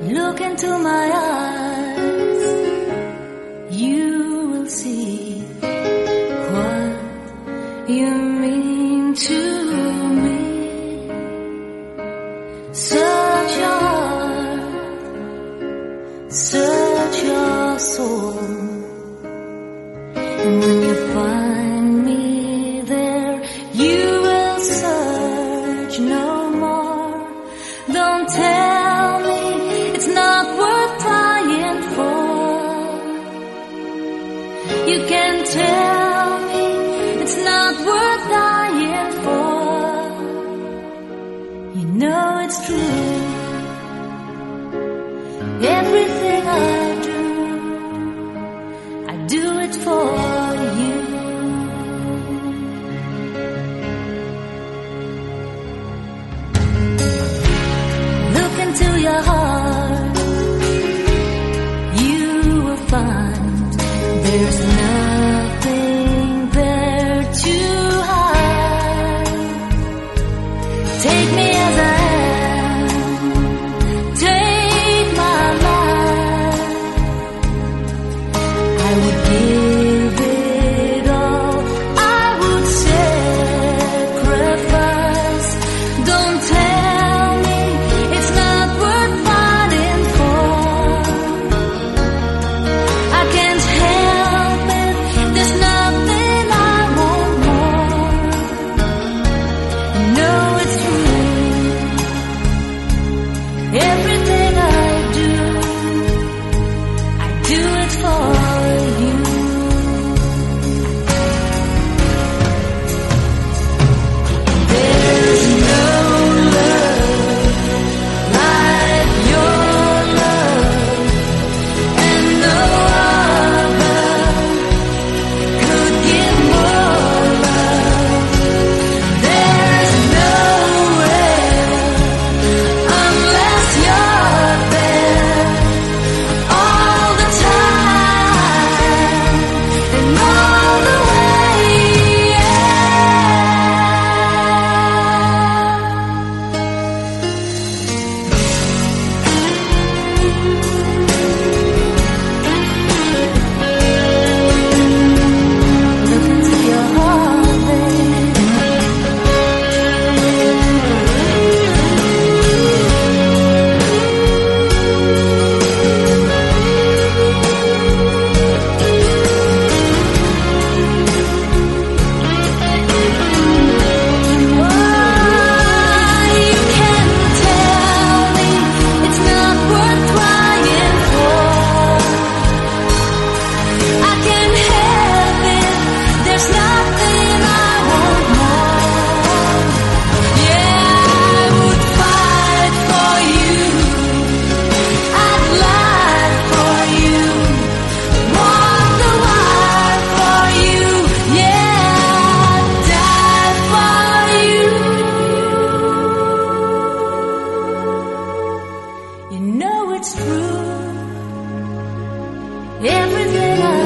look into my eyes, you will see what you mean to me. Search your heart, search your soul, and when you find me there, you will search no more. Don't tell me it's not worth trying for. You can tell me it's not worth dying for. You know it's true. Everything I do it for you. Look into your heart, you will find there's nothing there to hide. Take me as I am, take my life. I would give it all, I would sacrifice. Don't tell me it's not worth fighting for. I can't help it, there's nothing I want more. You know it's true. Everything I do it for you. There's no love like your love, and no other could give more love. There's nowhere unless you're there all the time and all the way. Look into your heart, babe. You can tell me it's not worth trying for. I can't help it, there's nothing I want more. Yeah, I would fight for you, I'd lie for you, walk the wire for you. Yeah, I'd die for you. You know it's true. Everything I